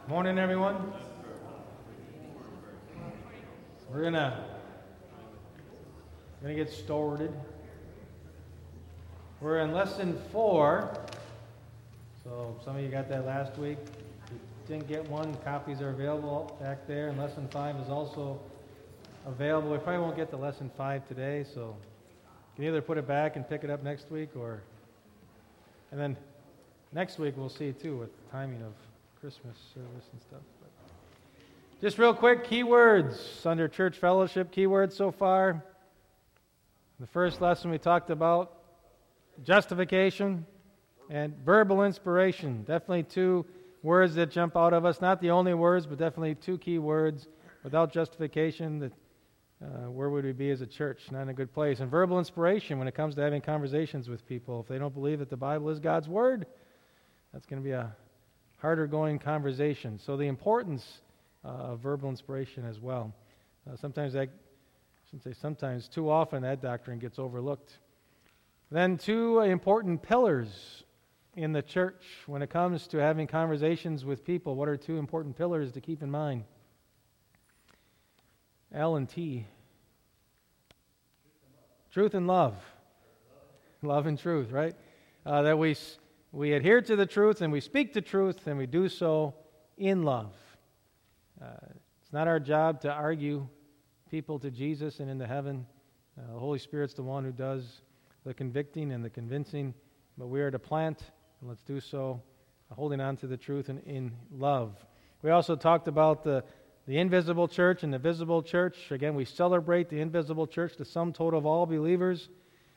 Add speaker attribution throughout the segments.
Speaker 1: Morning, everyone. We're gonna get started. We're in lesson 4. So some of you got that last week. If you didn't get one, copies are available back there. And lesson 5 is also available. We probably won't get to lesson 5 today, so you can either put it back and pick it up next week, and then next week we'll see too with the timing of Christmas service and stuff. But just real quick, keywords under church fellowship, keywords so far. The first lesson we talked about justification and verbal inspiration. Definitely two words that jump out of us. Not the only words, but definitely two key words. Without justification, where would we be as a church? Not in a good place. And verbal inspiration when it comes to having conversations with people. If they don't believe that the Bible is God's Word, that's going to be a harder going conversation. So the importance of verbal inspiration as well. Too often that doctrine gets overlooked. Then two important pillars in the church when it comes to having conversations with people. What are two important pillars to keep in mind? L and T. Truth and love. Love and truth, right? That we adhere to the truth and we speak the truth and we do so in love. It's not our job to argue people to Jesus and into heaven. The Holy Spirit's the one who does the convicting and the convincing, but we are to plant, and let's do so holding on to the truth and in love. We also talked about the invisible church and the visible church. Again, we celebrate the invisible church, the sum total of all believers,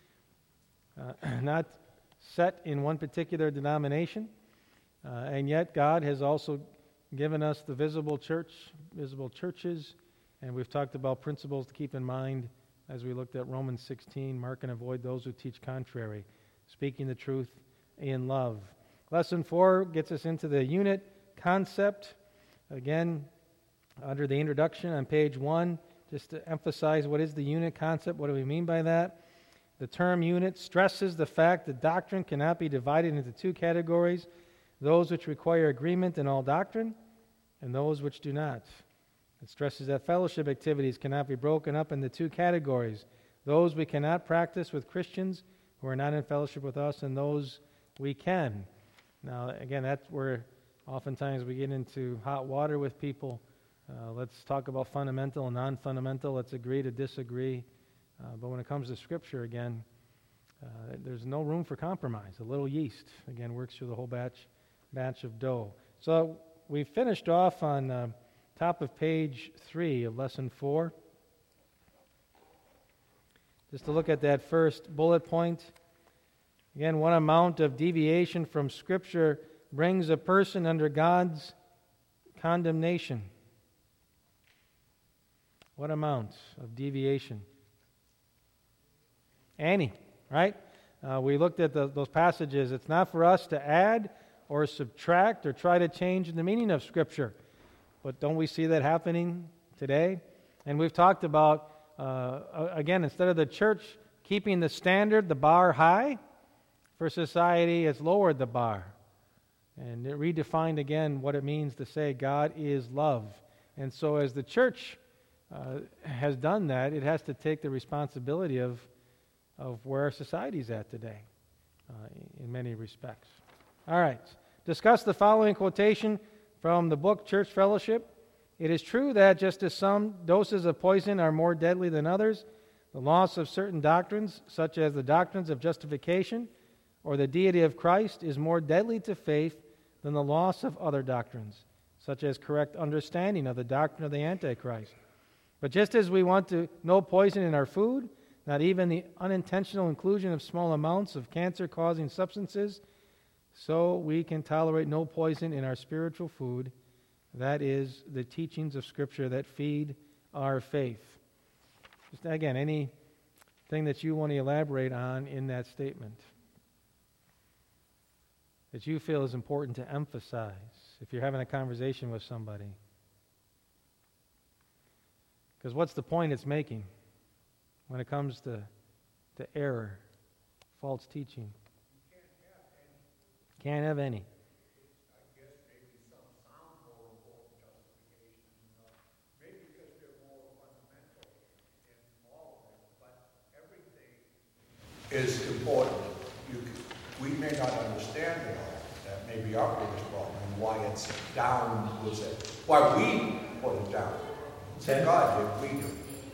Speaker 1: not set in one particular denomination, and yet God has also given us the visible church, visible churches, and we've talked about principles to keep in mind as we looked at Romans 16, mark and avoid those who teach contrary, speaking the truth in love. Lesson 4 gets us into the unit concept. Again, under the introduction on page 1, just to emphasize what is the unit concept, what do we mean by that? The term unit stresses the fact that doctrine cannot be divided into two categories, those which require agreement in all doctrine and those which do not. It stresses that fellowship activities cannot be broken up into two categories, those we cannot practice with Christians who are not in fellowship with us and those we can. Now, again, that's where oftentimes we get into hot water with people. Let's talk about fundamental and non-fundamental. Let's agree to disagree. But when it comes to Scripture, again, there's no room for compromise. A little yeast, again, works through the whole batch of dough. So we finished off on top of page 3 of lesson 4. Just to look at that first bullet point. Again, what amount of deviation from Scripture brings a person under God's condemnation? What amount of deviation? Any, right? We looked at those passages. It's not for us to add or subtract or try to change the meaning of Scripture. But don't we see that happening today? And we've talked about, again, instead of the church keeping the standard, the bar high, for society, it's lowered the bar. And it redefined again what it means to say God is love. And so as the church has done that, it has to take the responsibility of where our society's at today, in many respects. All right. Discuss the following quotation from the book Church Fellowship. It is true that just as some doses of poison are more deadly than others, the loss of certain doctrines, such as the doctrines of justification or the deity of Christ, is more deadly to faith than the loss of other doctrines, such as correct understanding of the doctrine of the Antichrist. But just as we want no poison in our food, not even the unintentional inclusion of small amounts of cancer-causing substances, so we can tolerate no poison in our spiritual food, that is, the teachings of Scripture that feed our faith. Just again, anything that you want to elaborate on in that statement that you feel is important to emphasize if you're having a conversation with somebody. Because what's the point it's making when it comes to error, false teaching? Can't have any.
Speaker 2: I guess maybe some sound more is important. We may not understand it all. That may be our biggest problem, and why it's down, we'll say. Why we put it down. Say, God, did we do?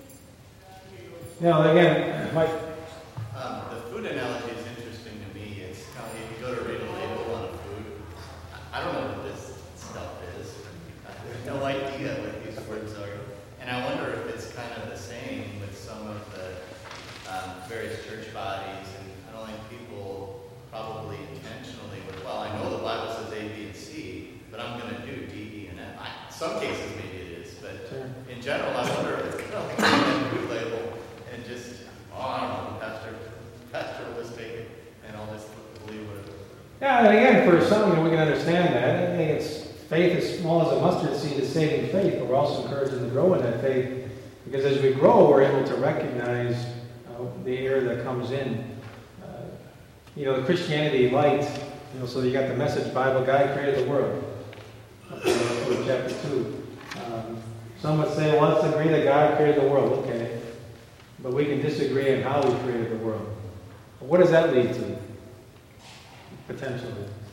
Speaker 1: Now, again, Mike.
Speaker 3: The food analogy is interesting to me. It's kind of, if you go to read a label on a food, I don't know what this stuff is. I have no idea what these words are. And I wonder if it's kind of the same with some of the various church bodies. And I don't think people probably intentionally would, well, I know the Bible says A, B, and C, but I'm going to do D, E, and F. In some cases, maybe it is. But in general, I wonder if it's kind of like a food label and just, I don't know, Pastor was taken, and I'll just believe whatever.
Speaker 1: Yeah, and again, for some, we can understand that. I think it's faith as small as a mustard seed is saving faith, but we're also encouraged to grow in that faith, because as we grow, we're able to recognize the error that comes in. The Christianity light, so you got the message Bible, God created the world. Chapter 2. Some would say, let's agree that God created the world. Okay. But we can disagree on how he created the world. But what does that lead to? Potentially.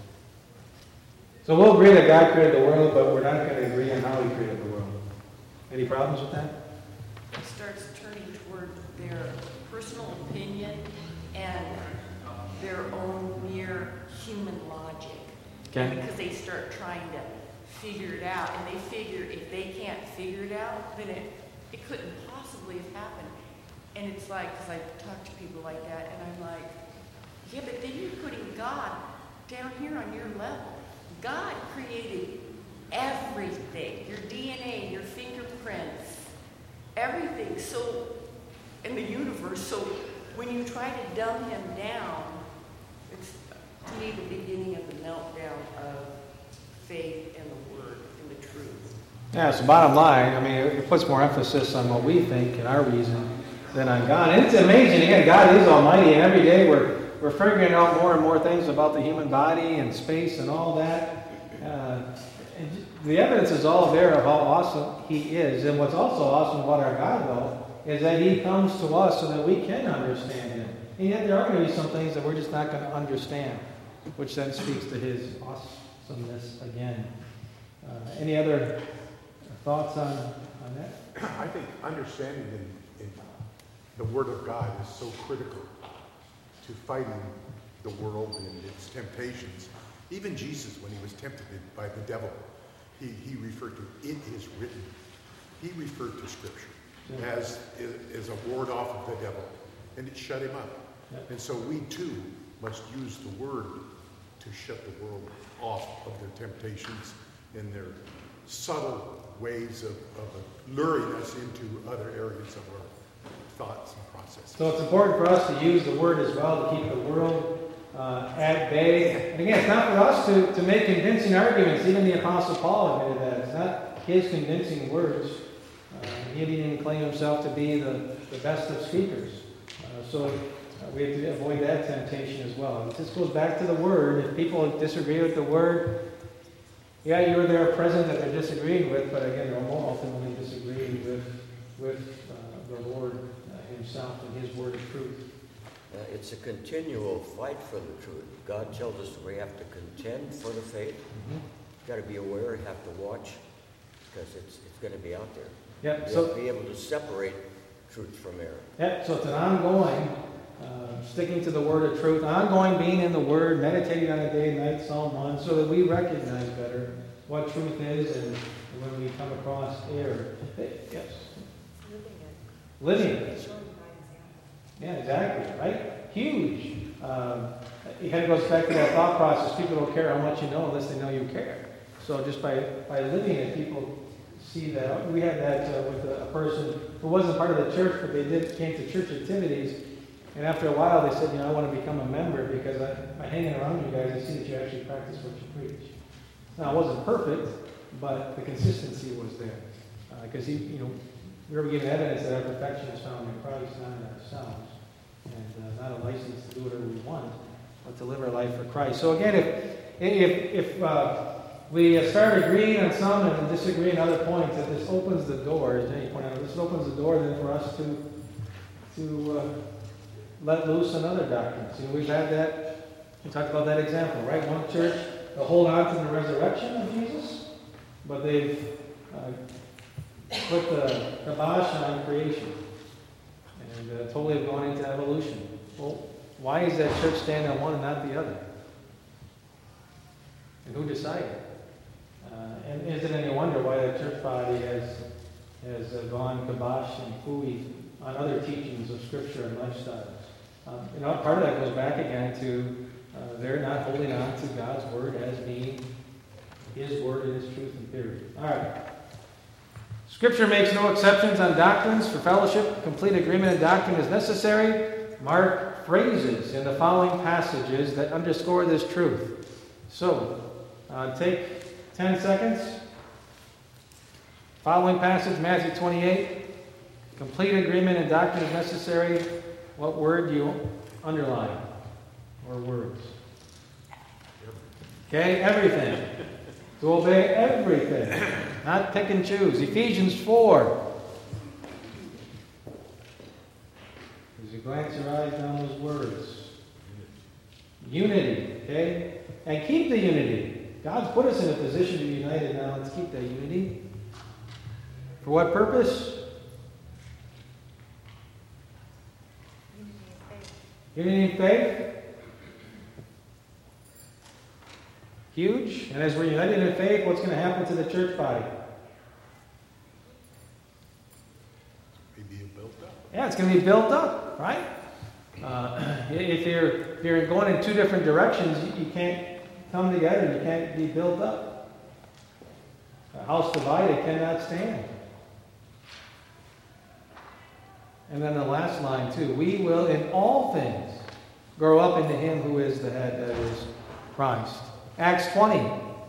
Speaker 1: So we'll agree that God created the world, but we're not going to agree on how he created the world. Any problems with that?
Speaker 4: It starts turning toward their personal opinion and their own mere human logic.
Speaker 1: Okay.
Speaker 4: Because they start trying to figure it out, and they figure if they can't figure it out, then it couldn't possibly have happened. And it's like, because I talk to people like that, and I'm like, yeah, but then you're putting God down here on your level. God created everything, your DNA, your fingerprints, everything, so, in the universe. So when you try to dumb him down, it's, to me, the beginning of the meltdown of faith in the Word and the truth.
Speaker 1: Yeah, so bottom line, it puts more emphasis on what we think and our reason than on God. And it's amazing, again, God is almighty, and every day we're figuring out more and more things about the human body and space and all that. And the evidence is all there of how awesome he is. And what's also awesome about our God, though, is that he comes to us so that we can understand him. And yet there are going to be some things that we're just not going to understand, which then speaks to his awesomeness again. Any other thoughts on that?
Speaker 5: I think understanding in the Word of God is so critical to fighting the world and its temptations. Even Jesus, when he was tempted by the devil, he referred to it is written. He referred to Scripture as a ward off of the devil, and it shut him up. Yeah. And so we too must use the Word to shut the world off of their temptations and their subtle ways of luring us into other areas of our thoughts and processes.
Speaker 1: So it's important for us to use the Word as well to keep the world at bay. And again, it's not for us to make convincing arguments. Even the Apostle Paul admitted that. It's not his convincing words. He didn't even claim himself to be the best of speakers. So we have to avoid that temptation as well. This goes back to the Word. If people disagree with the Word, yeah, you were there present that they're disagreeing with, but again, they're more ultimately disagreeing with the Lord himself and his word of truth.
Speaker 6: It's a continual fight for the truth. God tells us we have to contend for the faith. Mm-hmm. You've got to be aware, you have to watch, because it's going to be out there.
Speaker 1: Yep.
Speaker 6: You have to be able to separate truth from error.
Speaker 1: Yep. So it's an ongoing sticking to the word of truth, ongoing being in the Word, meditating on it day and night, Psalm 1, so that we recognize better what truth is and when we come across error. Yes? Living it. Yeah, exactly, right? Huge. It kind of goes back to that thought process. People don't care how much you know unless they know you care. So just by living it, people see that. We had that with a person who wasn't part of the church, but they came to church activities. And after a while, they said, I want to become a member because by hanging around you guys, I see that you actually practice what you preach. Now, it wasn't perfect, but the consistency was there. Because we were given evidence that our perfection is found in Christ, not in ourselves. And not a license to do whatever we want, but to live our life for Christ. So again, if we start agreeing on some and disagreeing on other points, that this opens the door, as Jenny pointed out, this opens the door then for us to let loose on other doctrines. We've had that, we talked about that example, right? One church, they'll hold on to the resurrection of Jesus, but they've put the kibosh on creation and totally have gone into evolution. Well, why is that church standing on one and not the other? And who decided? And is it any wonder why that church body has gone kibosh and phooey on other teachings of Scripture and lifestyles? Part of that goes back again to they're not holding on to God's Word as being His Word and His truth and period. All right. Scripture makes no exceptions on doctrines. For fellowship, complete agreement in doctrine is necessary. Mark phrases in the following passages that underscore this truth. So, take 10 seconds. Following passage, Matthew 28. Complete agreement in doctrine is necessary. What word do you underline? Or words? Okay, everything. To obey everything. Not pick and choose. Ephesians 4. As you glance your eyes down those words. Unity, okay? And keep the unity. God's put us in a position to be united now. Let's keep that unity. For what purpose? Unity in faith. Huge. And as we're united in faith, what's going to happen to the church body?
Speaker 5: Maybe built up.
Speaker 1: Yeah, it's going to be built up, right? If you're going in two different directions, you can't come together. You can't be built up. A house divided cannot stand. And then the last line too. We will in all things grow up into Him who is the head, that is Christ. Acts 20.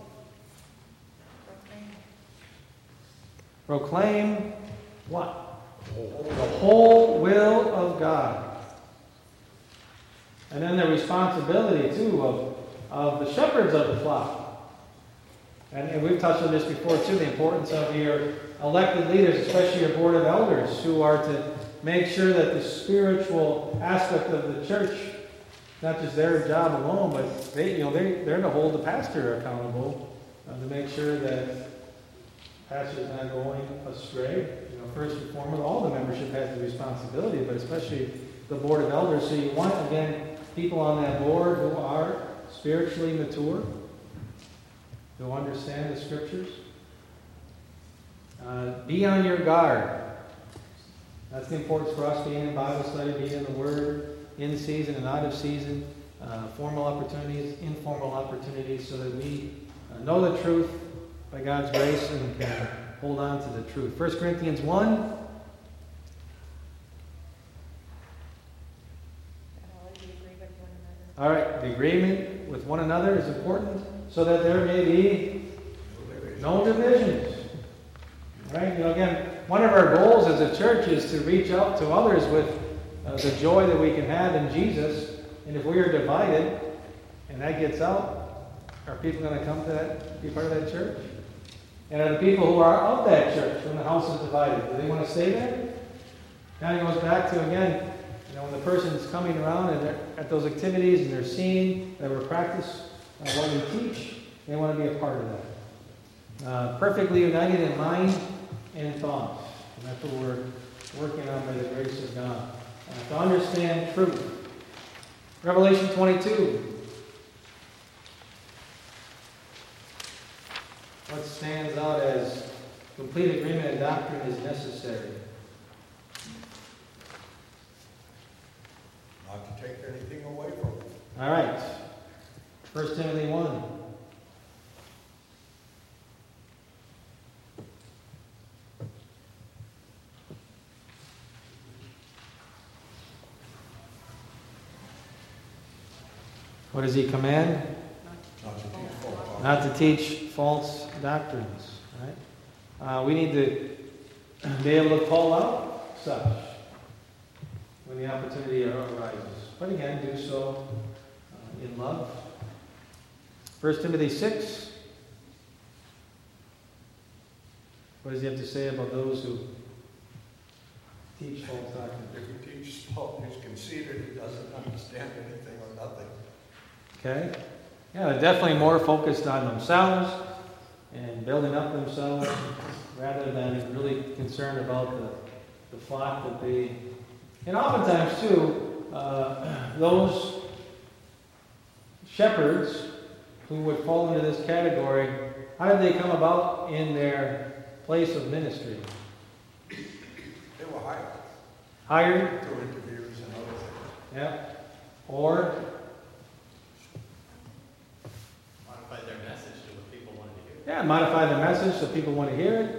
Speaker 1: Proclaim what? The whole will of God. And then the responsibility too of the shepherds of the flock. And we've touched on this before too, the importance of your elected leaders, especially your board of elders, who are to make sure that the spiritual aspect of the church, not just their job alone, but they're to hold the pastor accountable to make sure that the pastor's not going astray. First and foremost, all the membership has the responsibility, but especially the board of elders. So you want, again, people on that board who are spiritually mature, who understand the Scriptures. Be on your guard. That's the importance for us, being in Bible study, being in the Word, in season and out of season, formal opportunities, informal opportunities, so that we know the truth by God's grace and can hold on to the truth. 1 Corinthians 1. All right, the agreement with one another is important so that there may be no divisions. Right? Again, one of our goals as a church is to reach out to others with the joy that we can have in Jesus. And if we are divided and that gets out, are people going to come to that, be part of that church? And are the people who are of that church, when the house is divided, do they want to stay there? Kind of goes back to, again, when the person's coming around and they're at those activities and they're seeing that we practice what we teach, they want to be a part of that. Perfectly united in mind and thought. And that's what we're working on by the grace of God. To understand truth. Revelation 22. What stands out as complete agreement and doctrine is necessary.
Speaker 2: Not to take anything away from it.
Speaker 1: All right. 1 Timothy 1. What does he command? Not to teach false doctrines. Right? We need to be able to call out such when the opportunity arises. But again, do so in love. 1 Timothy 6. What does he have to say about those who teach false doctrine.
Speaker 2: If he teaches false, he's conceited, he doesn't understand anything or nothing.
Speaker 1: Okay? Yeah, they're definitely more focused on themselves and building up themselves rather than really concerned about the flock that they... And oftentimes, too, those shepherds who would fall into this category, how did they come about in their place of ministry?
Speaker 2: They were hired.
Speaker 1: Hired?
Speaker 2: Through interviews and other things.
Speaker 1: Yeah. Or
Speaker 3: Modified their message to what people wanted to hear.
Speaker 1: yeah, modify the message so people want to hear it.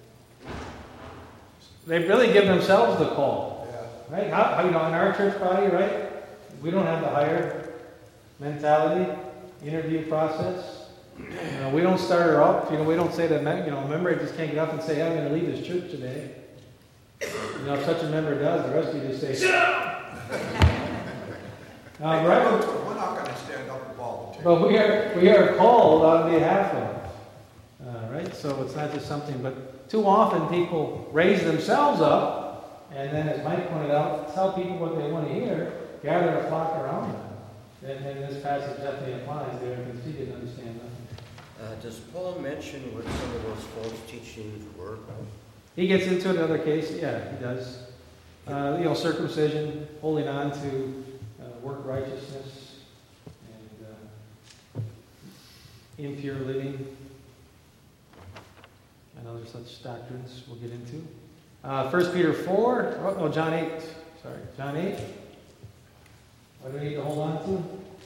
Speaker 1: They really give themselves the call,
Speaker 2: Yeah.
Speaker 1: right? How in our church body, right? We don't have the hire mentality, interview process. We don't start her up. We don't say that. Member just can't get up and say, hey, "I'm going to leave this church today." If such a member does, the rest of you just say, "Sit down." Right?
Speaker 2: We're not going to stand up and volunteer.
Speaker 1: But we are called on behalf of, right? So it's not just something, but too often people raise themselves up, and then, as Mike pointed out, tell people what they want to hear, gather a flock around them. And this passage definitely applies there, because he didn't understand that.
Speaker 6: Does Paul mention what some of those false teachings were?
Speaker 1: He gets into it in other cases, yeah, he does. Circumcision, holding on to work righteousness, and impure living, and other such doctrines we'll get into. 1 Peter 4, John 8, sorry, John 8. What do we need to hold on to?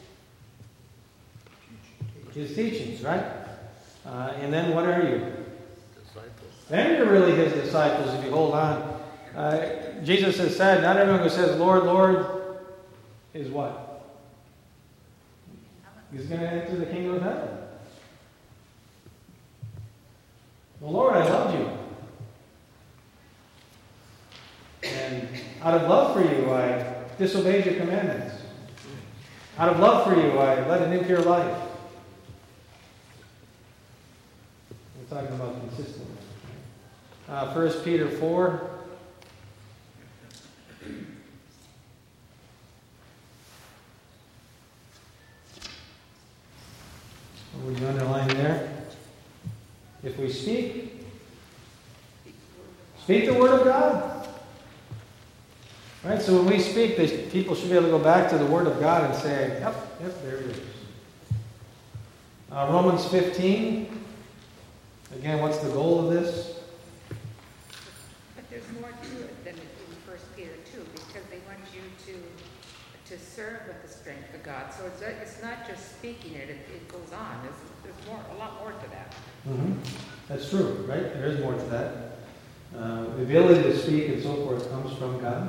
Speaker 1: His teachings, right? And then what are you?
Speaker 5: Disciples.
Speaker 1: Then you're really his disciples if you hold on. Jesus has said, not everyone who says, Lord, Lord, is what? He's going to enter the kingdom of heaven. Well, Lord, I loved you. And out of love for you, I disobeyed your commandments. Out of love for you, I led an impure life. We're talking about consistently. 1 Peter 4. What would you underline there? If we speak the word of God. Right? So when we speak, people should be able to go back to the word of God and say, yep, there it is. Romans 15. Again, what's the goal of this?
Speaker 7: But there's more to it than in 1 Peter 2, because they want you to serve with the strength of God. So it's not just speaking it goes on. There's a lot more to that.
Speaker 1: Mm-hmm. That's true, right? There is more to that. The ability to speak and so forth comes from God.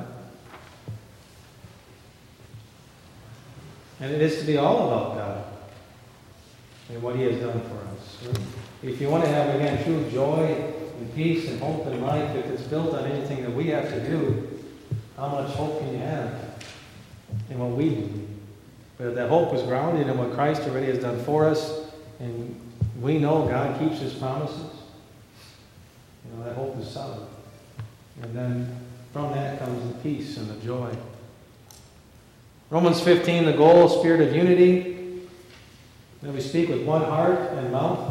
Speaker 1: And it is to be all about God and what He has done for us. Right? If you want to have, again, true joy and peace and hope in life, if it's built on anything that we have to do, how much hope can you have in what we do? But that hope is grounded in what Christ already has done for us, and we know God keeps His promises. That hope is solid. And then from that comes the peace and the joy. Romans 15, the goal, spirit of unity. That we speak with one heart and mouth.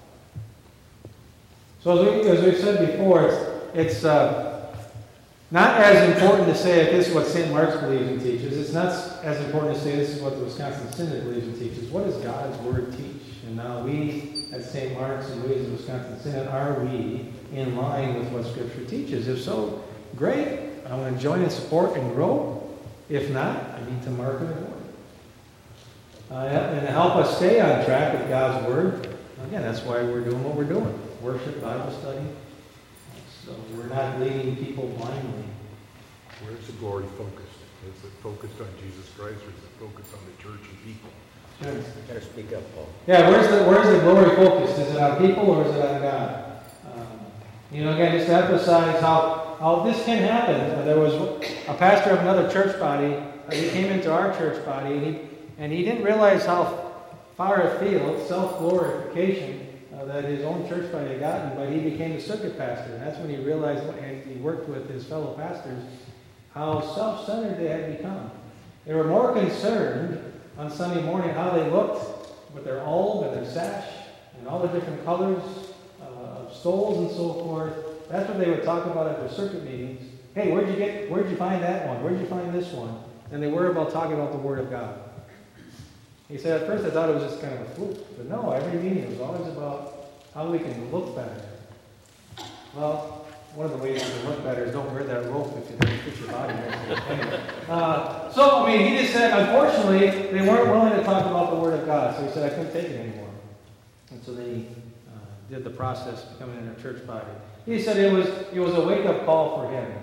Speaker 1: So as we've said before, it's not as important to say if this is what St. Mark's believes and teaches. It's not as important to say this is what the Wisconsin Synod believes and teaches. What does God's Word teach? And now we at St. Mark's and we as the Wisconsin Synod, are we in line with what Scripture teaches? If so, great. I want to join and support and grow. If not, I need to mark and avoid. And to help us stay on track with God's Word, again, that's why we're doing what we're doing. Worship, Bible study. So we're not leading people blindly.
Speaker 5: Where's the glory focused? Is it focused on Jesus Christ, or is it focused on the church and people?
Speaker 1: Sure.
Speaker 6: You gotta speak up, Paul.
Speaker 1: Yeah, where's the glory focused? Is it on people or is it on God? Again, just to emphasize how this can happen. There was a pastor of another church body. He came into our church body, and he didn't realize how far afield self-glorification that his own church body had gotten, but he became the circuit pastor. And that's when he realized, and he worked with his fellow pastors, how self-centered they had become. They were more concerned on Sunday morning how they looked with their alb and their sash and all the different colors of stoles and so forth. That's what they would talk about at their circuit meetings. Hey, where'd you find that one? Where'd you find this one? And they were about talking about the Word of God. He said, at first I thought it was just kind of a fluke. But no, every meeting was always about how we can look better. Well, one of the ways to look better is don't wear that rope if you don't fit your body. Anyway. He just said, unfortunately, they weren't willing to talk about the Word of God. So he said, I couldn't take it anymore. And so then he did the process of becoming in a church body. He said it was a wake-up call for him.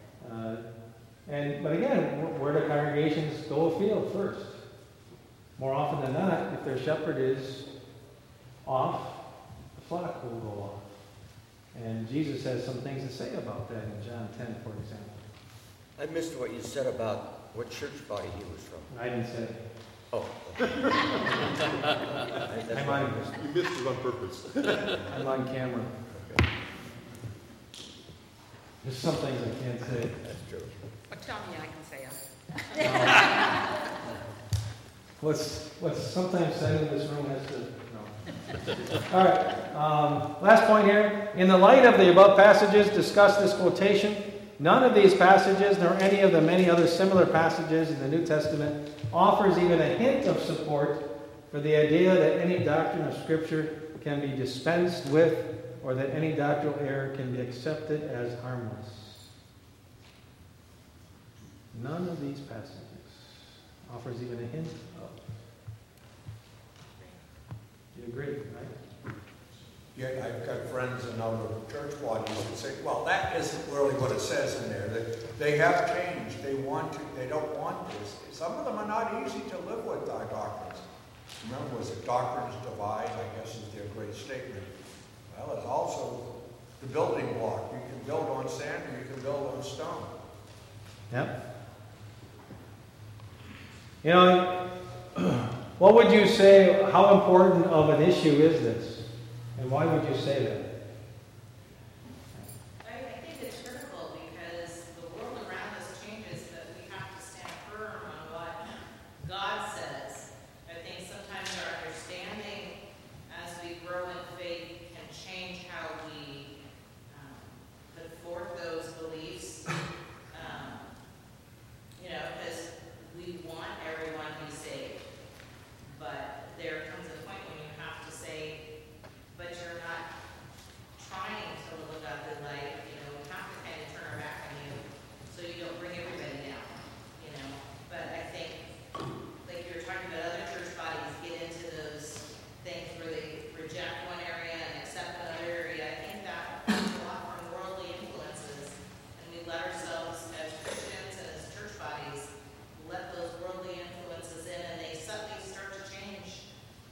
Speaker 1: But again, where do congregations go afield first? More often than not, if their shepherd is off, the flock will go off. And Jesus has some things to say about that in John 10, for example.
Speaker 6: I missed what you said about what church body he was from.
Speaker 1: I didn't say it.
Speaker 6: Oh.
Speaker 5: You missed it on purpose.
Speaker 1: I'm on camera.
Speaker 6: Okay.
Speaker 1: There's some things I can't say.
Speaker 6: That's true.
Speaker 7: Well, tell me, I can say it.
Speaker 1: What's sometimes said in this room has to... No. All right. Last point here. In the light of the above passages, discuss this quotation. None of these passages, nor any of the many other similar passages in the New Testament, offers even a hint of support for the idea that any doctrine of Scripture can be dispensed with, or that any doctrinal error can be accepted as harmless. None of these passages offers even a hint of. You agree, right?
Speaker 2: Yeah, I've got friends in other church bodies that say, well, that isn't really what it says in there. They have changed. They don't want this. Some of them are not easy to live with, our doctrines. Remember, was it doctrines divide, I guess is their great statement. Well, it's also the building block. You can build on sand or you can build on stone.
Speaker 1: Yep. You know, what would you say, how important of an issue is this? And why would you say that?
Speaker 8: I think it's critical because the world around us changes, but we have to stand firm on what God says. I think sometimes our understanding as we grow in faith can change how we put forth those beliefs. Because we want everyone to be saved. But there comes a point when you have to say, but you're not trying to live out the life, we have to kind of turn our back on you so you don't bring everybody down, But I think, like you were talking about, other church bodies get into those things where they reject one area and accept another area. I think that comes a lot from worldly influences, and we let ourselves, as Christians and as church bodies, let those worldly influences in, and they suddenly start to change,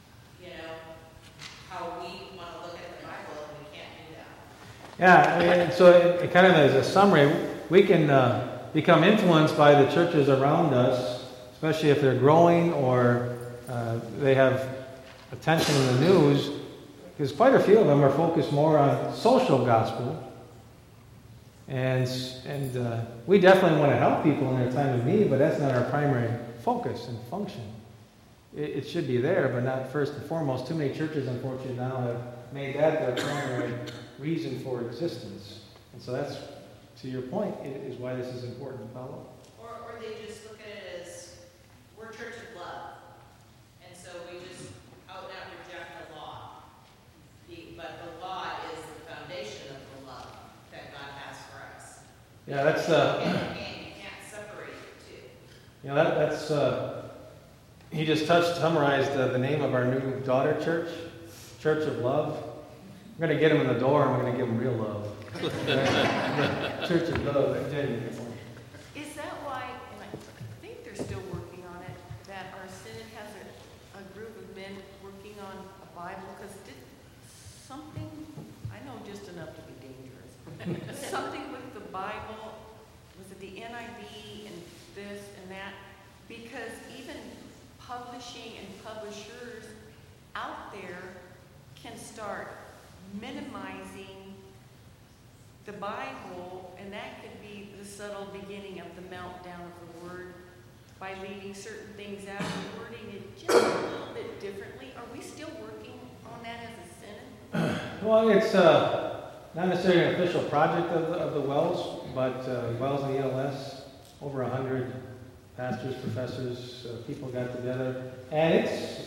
Speaker 8: how we want to look at the Bible, and we can't do that.
Speaker 1: Yeah, so it kind of as a summary, we can become influenced by the churches around us, especially if they're growing or they have attention in the news, because quite a few of them are focused more on social gospel. And we definitely want to help people in their time of need, but that's not our primary focus and function. It should be there, but not first and foremost. Too many churches, unfortunately, now have made that their primary reason for existence. And so that's, to your point, is why this is important to follow.
Speaker 8: Or they just look at it as, we're church of love. And so we just out and out reject the law. But the law is the foundation of the love that God has for us.
Speaker 1: Yeah, that's...
Speaker 8: you can't separate the two.
Speaker 1: You know, that's... He just summarized the name of our new daughter church, Church of Love. We're going to get them in the door, and we're going to give them real love. Church of Love.
Speaker 4: Is that why, and I think they're still working on it, that our synod has a group of men working on a Bible? Because something, I know just enough to be dangerous, something with the Bible, was it the NIV and this and that? Because even publishing and publishers out there can start minimizing the Bible, and that could be the subtle beginning of the meltdown of the word by leaving certain things out and wording it just a little bit differently. Are we still working on that as a synod?
Speaker 1: Well, it's not necessarily an official project of the Wells, but Wells and ELS, over 100 pastors, professors, people got together, and it's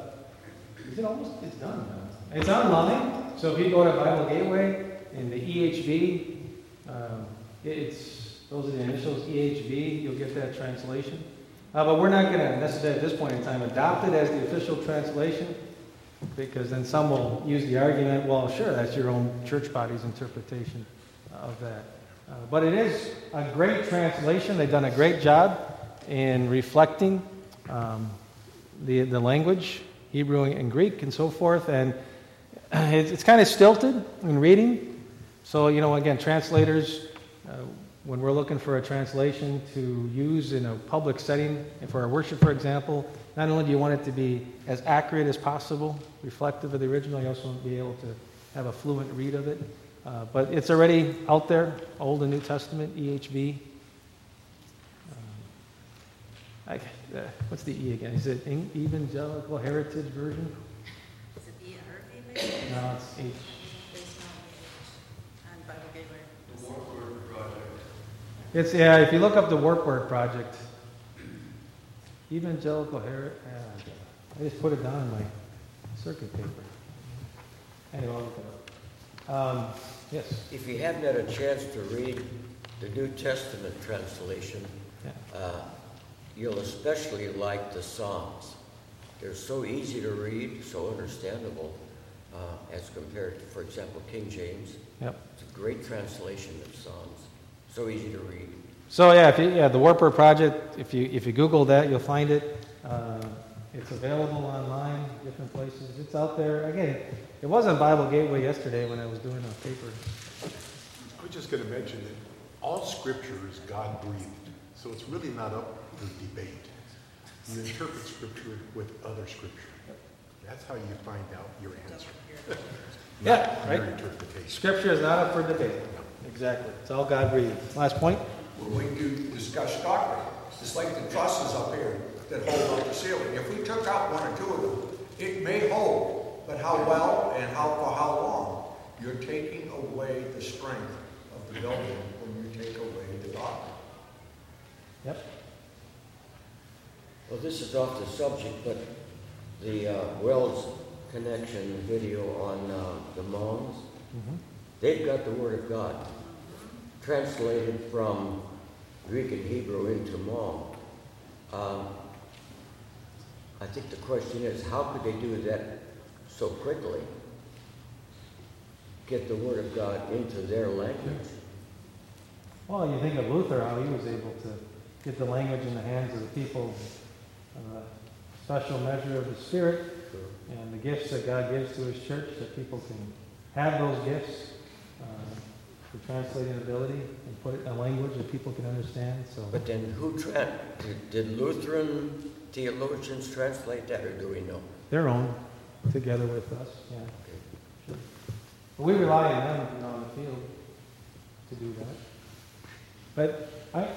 Speaker 1: done now. It's online, so if you go to Bible Gateway in the EHV, those are the initials, EHV, you'll get that translation. But we're not going to necessarily at this point in time adopt it as the official translation, because then some will use the argument, well, sure, that's your own church body's interpretation of that. But it is a great translation. They've done a great job in reflecting the language, Hebrew and Greek and so forth, and it's kind of stilted in reading. So, again, translators, when we're looking for a translation to use in a public setting, for our worship, for example, not only do you want it to be as accurate as possible, reflective of the original, you also want to be able to have a fluent read of it. But it's already out there, Old and New Testament, EHV. What's the E again? Is it Evangelical Heritage Version?
Speaker 9: Is it ERV maybe?
Speaker 1: No, it's H.
Speaker 9: There's no on Bible Gateway.
Speaker 2: The Wartburg Project.
Speaker 1: It's, if you look up the Wartburg Project, Evangelical Heritage, I just put it down in my circuit paper. Anyway, I'll look it up. Yes?
Speaker 6: If you haven't had a chance to read the New Testament translation, you'll especially like the Psalms. They're so easy to read, so understandable, as compared to, for example, King James.
Speaker 1: Yep.
Speaker 6: It's a great translation of Psalms. So easy to read.
Speaker 1: So the Wartburg Project, if you Google that, you'll find it. It's available online, different places. It's out there. Again, it was on Bible Gateway yesterday when I was doing a paper.
Speaker 5: I was just going to mention that all Scripture is God-breathed, so it's really not up for debate. You interpret Scripture with other Scripture. That's how you find out your answer.
Speaker 1: Yeah, right.
Speaker 5: Your interpretation.
Speaker 1: Scripture is not up for debate. Exactly. It's all God-breathed. Last point?
Speaker 2: When we do discuss doctrine, it's like the trusses up here that hold up the ceiling. If we took out one or two of them, it may hold, but how well and for how long? You're taking away the strength of the building when you take away the doctrine.
Speaker 1: Yep.
Speaker 6: Well, this is off the subject, but the Wells Connection video on the Hmong, they've got the Word of God translated from Greek and Hebrew into Hmong. I think the question is, how could they do that so quickly? Get the Word of God into their language.
Speaker 1: Well, you think of Luther, how he was able to get the language in the hands of the people, special measure of the Spirit, and the gifts that God gives to His church, that people can have those gifts for translating ability and put it in a language that people can understand. So,
Speaker 6: But then did Lutheran theologians translate that, or do we know?
Speaker 1: their own, together with us, yeah. Sure. But we rely on them on the field to do that. But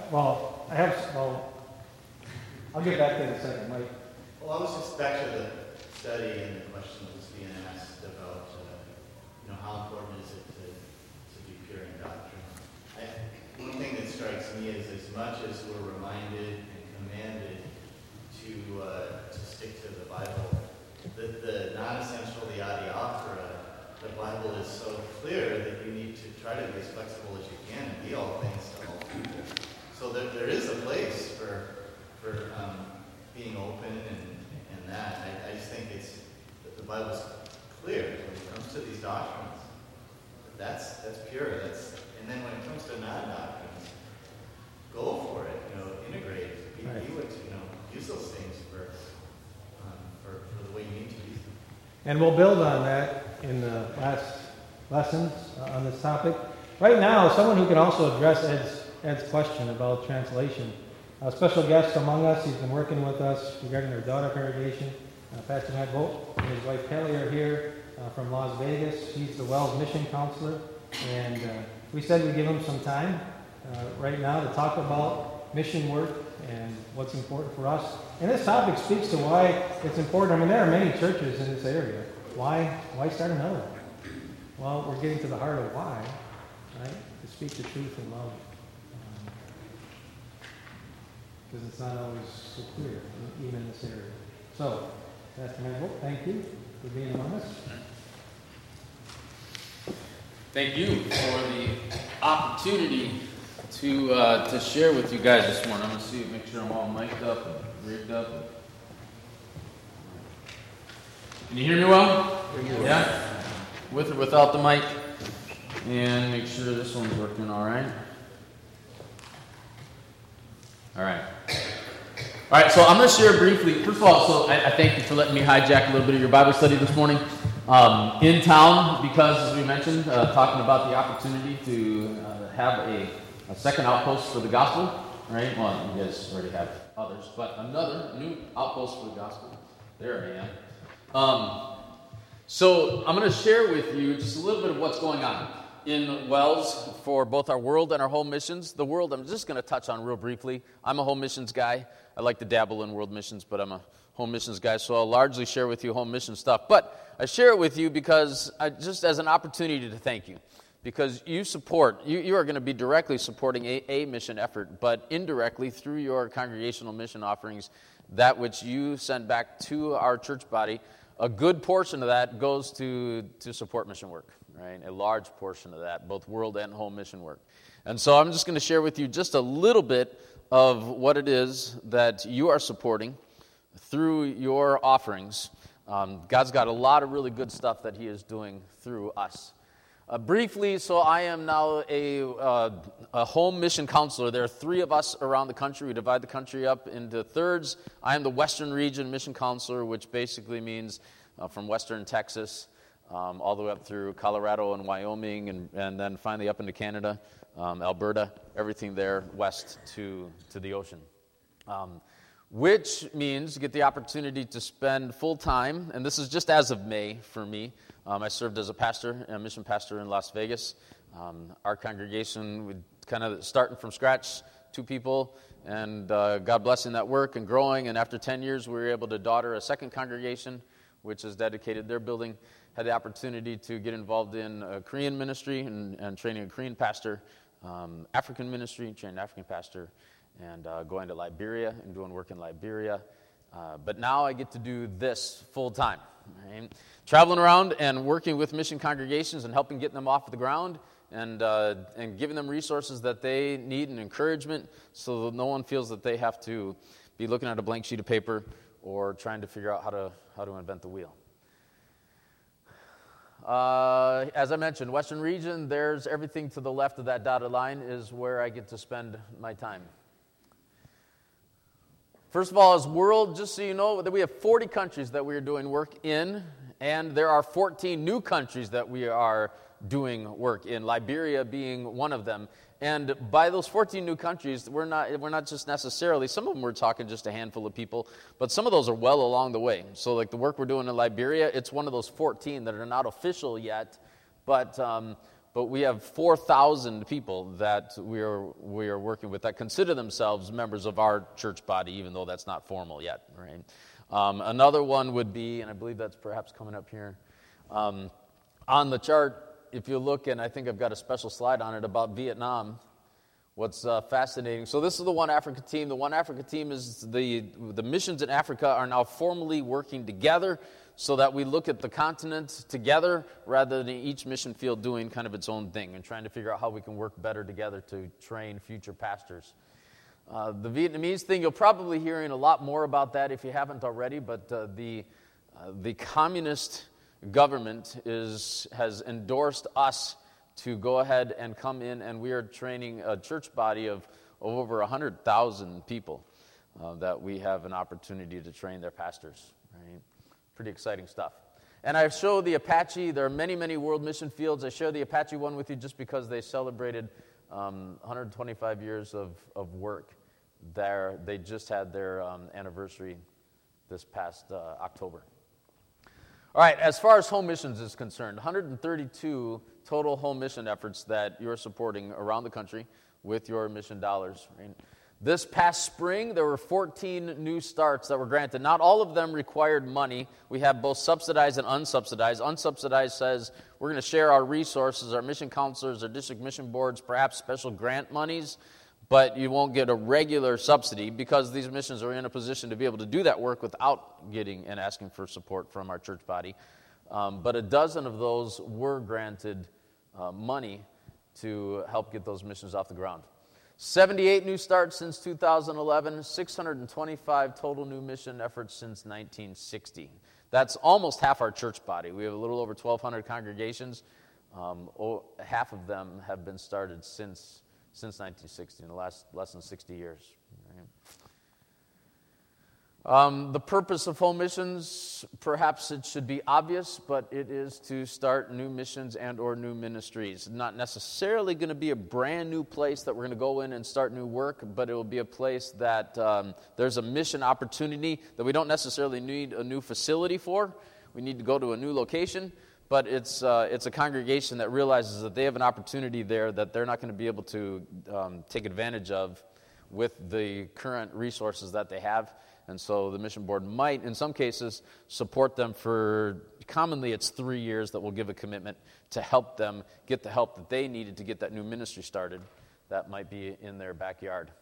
Speaker 1: I'll get back to that in a second, Mike.
Speaker 3: Well, I was just back to the study and the question that was being asked about, how important is it to be pure in doctrine? One thing that strikes me is as much as we're reminded and commanded to stick to the Bible, the non-essential, the adiaphora, the Bible is so clear that you need to try to be as flexible as you can and be all things to all people. So there is a place for being open and that. I just think that the Bible's clear when it comes to these doctrines. That's pure. And then when it comes to non-doctrines, go for it. Integrate. Be what use those things for the way you need to use them.
Speaker 1: And we'll build on that in the last lessons on this topic. Right now, someone who can also address Ed's question about translation. A special guest among us, he's been working with us regarding our daughter congregation. Pastor Matt Vogt and his wife Kelly are here. from Las Vegas. He's the Wells Mission Counselor, and we said we'd give him some time right now to talk about mission work and what's important for us. And this topic speaks to why it's important. I mean, there are many churches in this area. Why start another one? Well, we're getting to the heart of why, right? To speak the truth in love. Because it's not always so clear, even in this area. So, Pastor Manuel, thank you for being among us.
Speaker 10: Thank you for the opportunity to share with you guys this morning. I'm going to see, make sure I'm all mic'd up and rigged up. Can you hear me well? Yeah? With or without the mic? And make sure this one's working all right. All right. All right, so I'm going to share briefly. First of all, so I thank you for letting me hijack a little bit of your Bible study this morning. In town, because, as we mentioned, talking about the opportunity to have a second outpost for the gospel, right? Well, you guys already have others, but another new outpost for the gospel. There I am. So I'm going to share with you just a little bit of what's going on in Wells for both our world and our home missions. The world, I'm just going to touch on real briefly. I'm a home missions guy. I like to dabble in world missions, but I'm a home missions guy, so I'll largely share with you home mission stuff. But I share it with you because just as an opportunity to thank you, because you support, you are going to be directly supporting a mission effort, but indirectly through your congregational mission offerings, that which you send back to our church body, a good portion of that goes to support mission work, right? A large portion of that, both world and home mission work. And so I'm just going to share with you just a little bit of what it is that you are supporting through your offerings. God's got a lot of really good stuff that He is doing through us. Briefly, so I am now a home mission counselor. There are 3 of us around the country. We divide the country up into thirds. I am the Western Region mission counselor, which basically means from Western Texas all the way up through Colorado and Wyoming, and then finally up into Canada, Alberta, everything there west to the ocean. Which means you get the opportunity to spend full time, and this is just as of May for me. I served as a pastor, a mission pastor in Las Vegas. Our congregation, we kind of starting from scratch, 2 people, and God blessing that work and growing. And after 10 years, we were able to daughter a second congregation, which has dedicated their building. Had the opportunity to get involved in Korean ministry and training a Korean pastor, African ministry, trained an African pastor, and going to Liberia and doing work in Liberia. But now I get to do this full time, right? Traveling around and working with mission congregations and helping get them off the ground and giving them resources that they need and encouragement so that no one feels that they have to be looking at a blank sheet of paper or trying to figure out how to invent the wheel. As I mentioned, Western Region, there's everything to the left of that dotted line is where I get to spend my time. First of all, as world, just so you know, that we have 40 countries that we are doing work in, and there are 14 new countries that we are doing work in, Liberia being one of them. And by those 14 new countries, we're not just necessarily, some of them we're talking just a handful of people, but some of those are well along the way. So like the work we're doing in Liberia, it's one of those 14 that are not official yet, but we have 4,000 people that we are working with that consider themselves members of our church body, even though that's not formal yet, right? Another one would be, and I believe that's perhaps coming up here, on the chart, if you look, and I think I've got a special slide on it about Vietnam, what's fascinating. So this is the One Africa team. The One Africa team is the missions in Africa are now formally working together so that we look at the continent together rather than each mission field doing kind of its own thing and trying to figure out how we can work better together to train future pastors. The Vietnamese thing, you'll probably hearing a lot more about that if you haven't already, but the communist government has endorsed us to go ahead and come in, and we are training a church body of over 100,000 people that we have an opportunity to train their pastors. Right? Pretty exciting stuff. And I show the Apache. There are many, many world mission fields. I share the Apache one with you just because they celebrated 125 years of work there. They just had their anniversary this past October. All right, as far as home missions is concerned, 132 total home mission efforts that you're supporting around the country with your mission dollars. Right? This past spring, there were 14 new starts that were granted. Not all of them required money. We have both subsidized and unsubsidized. Unsubsidized says we're going to share our resources, our mission counselors, our district mission boards, perhaps special grant monies, but you won't get a regular subsidy because these missions are in a position to be able to do that work without getting and asking for support from our church body. But a dozen of those were granted money to help get those missions off the ground. 78 new starts since 2011, 625 total new mission efforts since 1960. That's almost half our church body. We have a little over 1,200 congregations. Half of them have been started since 1960, in the less than 60 years. Right? The purpose of home missions, perhaps it should be obvious, but it is to start new missions and or new ministries. Not necessarily going to be a brand new place that we're going to go in and start new work, but it will be a place that there's a mission opportunity that we don't necessarily need a new facility for. We need to go to a new location, but it's a congregation that realizes that they have an opportunity there that they're not going to be able to take advantage of with the current resources that they have. And so the mission board might, in some cases, support them for, commonly it's 3 years that will give a commitment to help them get the help that they needed to get that new ministry started. That might be in their backyard.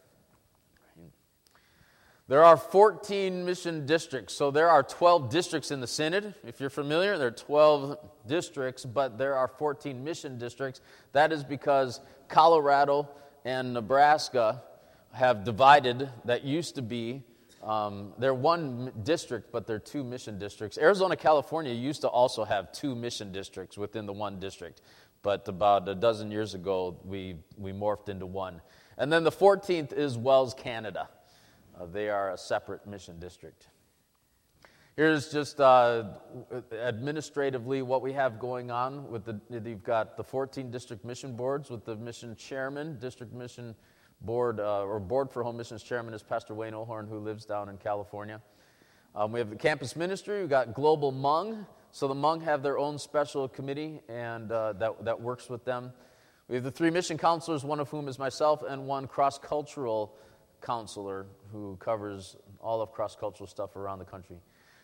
Speaker 10: There are 14 mission districts, so there are 12 districts in the Synod. If you're familiar, there are 12 districts, but there are 14 mission districts. That is because Colorado and Nebraska have divided. That used to be they're one district, but they're two mission districts. Arizona, California used to also have two mission districts within the one district, but about a dozen years ago, we morphed into one. And then the 14th is Wells, Canada. They are a separate mission district. Here's just administratively what we have going on. You've got the 14 district mission boards with the mission chairman, district mission board, or Board for Home Missions chairman is Pastor Wayne O'Horn, who lives down in California. We have the campus ministry. We've got Global Hmong. So the Hmong have their own special committee, and that works with them. We have the 3 mission counselors, one of whom is myself, and 1 cross-cultural counselor who covers all of cross-cultural stuff around the country.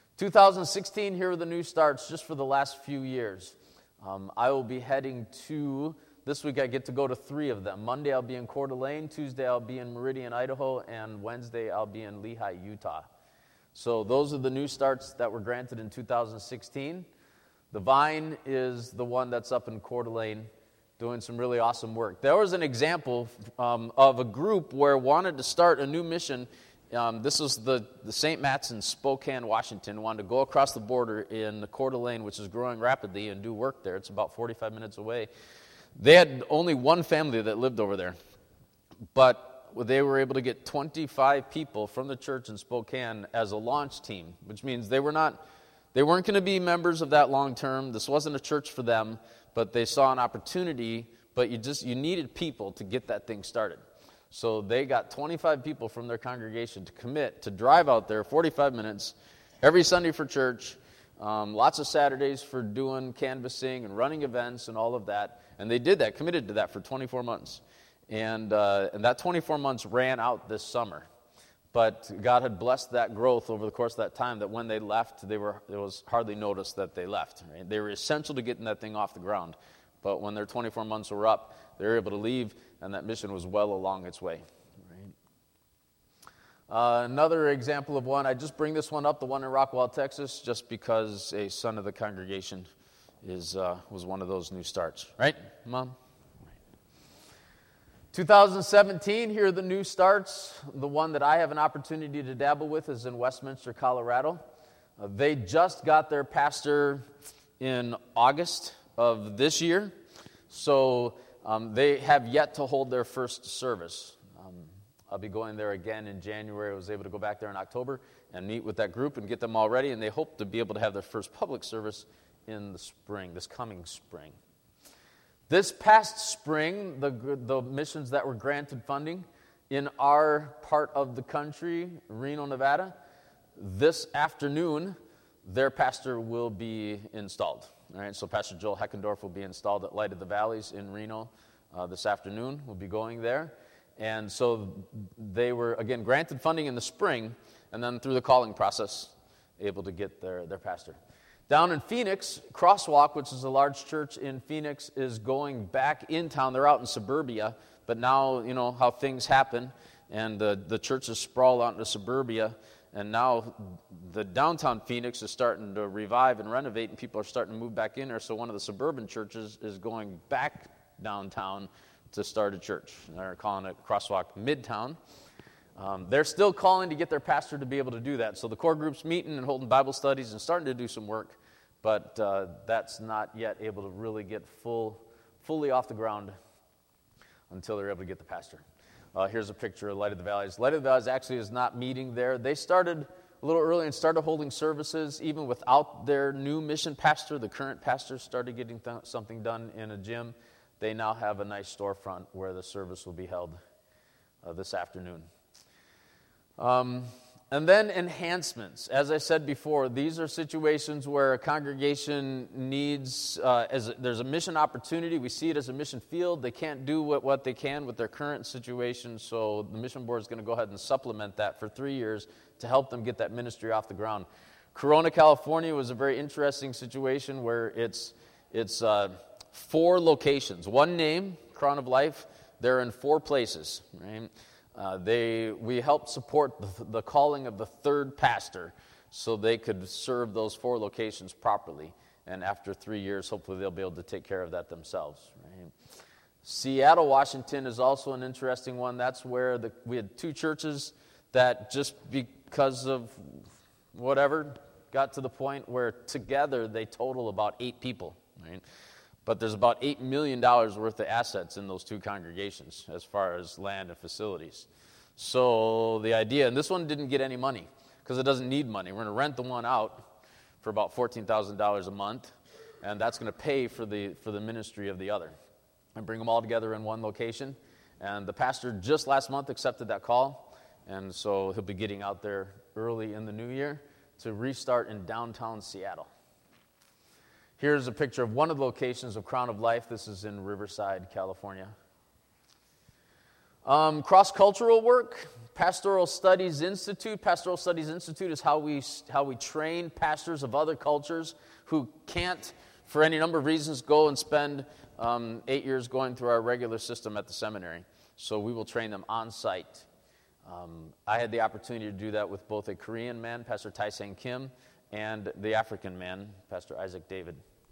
Speaker 10: 2016, here are the new starts just for the last few years. I will be heading to... This week I get to go to 3 of them. Monday I'll be in Coeur d'Alene, Tuesday I'll be in Meridian, Idaho, and Wednesday I'll be in Lehi, Utah. So those are the new starts that were granted in 2016. The Vine is the one that's up in Coeur d'Alene doing some really awesome work. There was an example of a group where wanted to start a new mission. This was the St. Matt's in Spokane, Washington, wanted to go across the border in Coeur d'Alene, which is growing rapidly, and do work there. It's about 45 minutes away. They had only one family that lived over there, but they were able to get 25 people from the church in Spokane as a launch team, which means they weren't going to be members of that long term. This wasn't a church for them, but they saw an opportunity, but you needed people to get that thing started. So they got 25 people from their congregation to commit to drive out there 45 minutes every Sunday for church, lots of Saturdays for doing canvassing and running events and all of that. And they did that, committed to that for 24 months. And that 24 months ran out this summer. But God had blessed that growth over the course of that time that when they left, it was hardly noticed that they left. Right? They were essential to getting that thing off the ground. But when their 24 months were up, they were able to leave, and that mission was well along its way. Right? Another example of one, I just bring this one up, the one in Rockwall, Texas, just because a son of the congregation was one of those new starts. Right, Mom? 2017, here are the new starts. The one that I have an opportunity to dabble with is in Westminster, Colorado. They just got their pastor in August of this year, so they have yet to hold their first service. I'll be going there again in January. I was able to go back there in October and meet with that group and get them all ready, and they hope to be able to have their first public service in the spring, this coming spring. This past spring, the missions that were granted funding in our part of the country, Reno, Nevada, this afternoon, their pastor will be installed. All right, so Pastor Joel Heckendorf will be installed at Light of the Valleys in Reno this afternoon. We'll be going there. And so they were, again, granted funding in the spring, and then through the calling process, able to get their pastor. Down in Phoenix, Crosswalk, which is a large church in Phoenix, is going back in town. They're out in suburbia, but now, you know, how things happen, and the church is sprawled out into suburbia, and now the downtown Phoenix is starting to revive and renovate, and people are starting to move back in there, so one of the suburban churches is going back downtown to start a church. They're calling it Crosswalk Midtown. They're still calling to get their pastor to be able to do that. So the core group's meeting and holding Bible studies and starting to do some work, but that's not yet able to really get fully off the ground until they're able to get the pastor. Here's a picture of Light of the Valleys. Light of the Valleys actually is not meeting there. They started a little early and started holding services even without their new mission pastor. The current pastor started getting something done in a gym. They now have a nice storefront where the service will be held this afternoon. And then enhancements. As I said before, these are situations where a congregation needs, there's a mission opportunity. We see it as a mission field. They can't do what they can with their current situation, so the mission board is going to go ahead and supplement that for 3 years to help them get that ministry off the ground. Corona, California was a very interesting situation where it's 4 locations. One name, Crown of Life, they're in 4 places, right? We helped support the calling of the 3rd pastor so they could serve those 4 locations properly. And after 3 years, hopefully they'll be able to take care of that themselves. Right? Seattle, Washington is also an interesting one. That's where we had 2 churches that just because of whatever got to the point where together they total about 8 people. Right? But there's about $8 million worth of assets in those 2 congregations as far as land and facilities. So the idea, and this one didn't get any money because it doesn't need money. We're going to rent the one out for about $14,000 a month, and that's going to pay for the ministry of the other. And bring them all together in one location. And the pastor just last month accepted that call, and so he'll be getting out there early in the new year to restart in downtown Seattle. Here's a picture of one of the locations of Crown of Life. This is in Riverside, California. Cross-cultural work, Pastoral Studies Institute. Pastoral Studies Institute is how we train pastors of other cultures who can't, for any number of reasons, go and spend 8 years going through our regular system at the seminary. So we will train them on site. I had the opportunity to do that with both a Korean man, Pastor Tai-Sang Kim, and the African man, Pastor Isaac David.